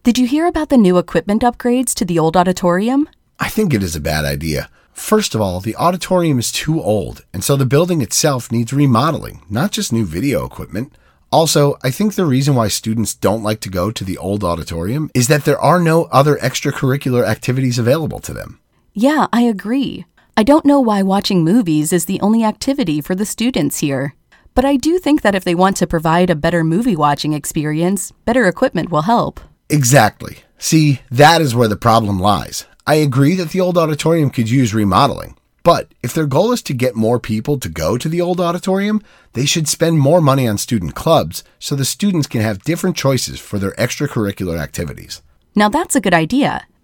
Did you hear about the new equipment upgrades to the old auditorium? I think it is a bad idea. First of all, the auditorium is too old, and so the building itself needs remodeling, not just new video equipment. Also, I think the reason why students don't like to go to the old auditorium is that there are no other extracurricular activities available to them. Yeah, I agree. I don't know why watching movies is the only activity for the students here. But I do think that if they want to provide a better movie watching experience, better equipment will help. Exactly. See, that is where the problem lies. I agree that the old auditorium could use remodeling, but if their goal is to get more people to go to the old auditorium, they should spend more money on student clubs so the students can have different choices for their extracurricular activities. Now that's a good idea.